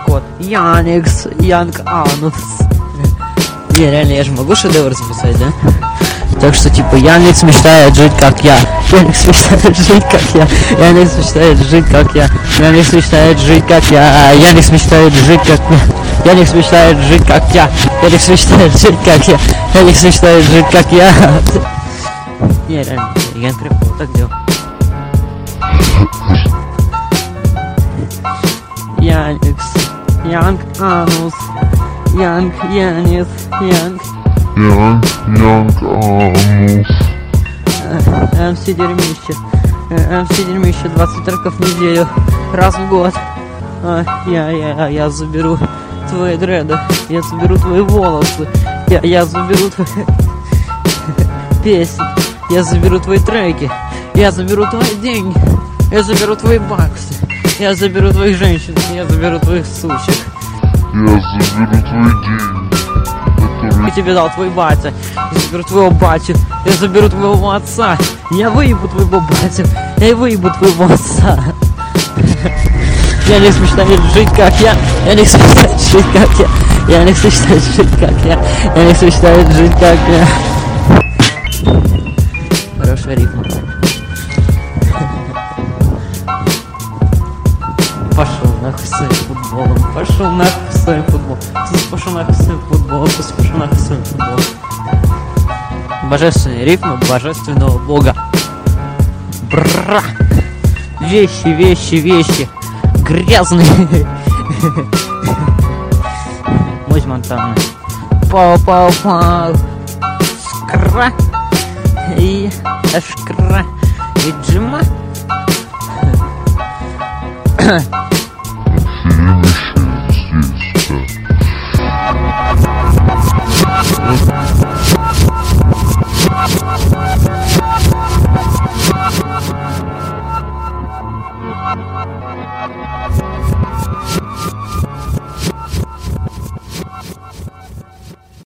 переход. Яникс, Янг Анус. Не, реально, я же могу шедевр записать, да? Так что, типа, Яникс мечтает жить, как я. Яникс мечтает жить, как я. Яникс мечтает жить, как я. Яникс мечтает жить, как я. Яникс мечтает жить, как я. Яникс мечтает жить, как я. Яникс мечтает жить, как я. Яникс мечтает жить, как я. Не, реально, я прям так делал. Яникс, Янг Анус, Янг Янис, Янг Анус. МС дерьмище. МС дерьмище, 20 треков в неделю, раз в год. Я заберу твои дреды, я заберу твои волосы, я заберу твои песни, я заберу твои треки, я заберу твои деньги, я заберу твои баксы, я заберу твоих женщин, я заберу твоих сучек. Я заберу твои деньги, Я тебе дал твой батя, я заберу твоего батю, я заберу твоего отца, я выебу твоего батю, я выебу твоего отца. Яникс мечтает жить, как я, Яникс мечтает жить, как я, Яникс мечтает жить, как я, Яникс мечтает жить, как я. Хорошая рифма. Пошел нахуй своим футболом, пошел нахуй своим футболом, пошел нахуй своим футболом, пошел нахуй своим футболом. Божественные рифмы божественного бога. Бра! Вещи, грязные. Мощь Монтана. Пау. Скра. И ашкра. И джима.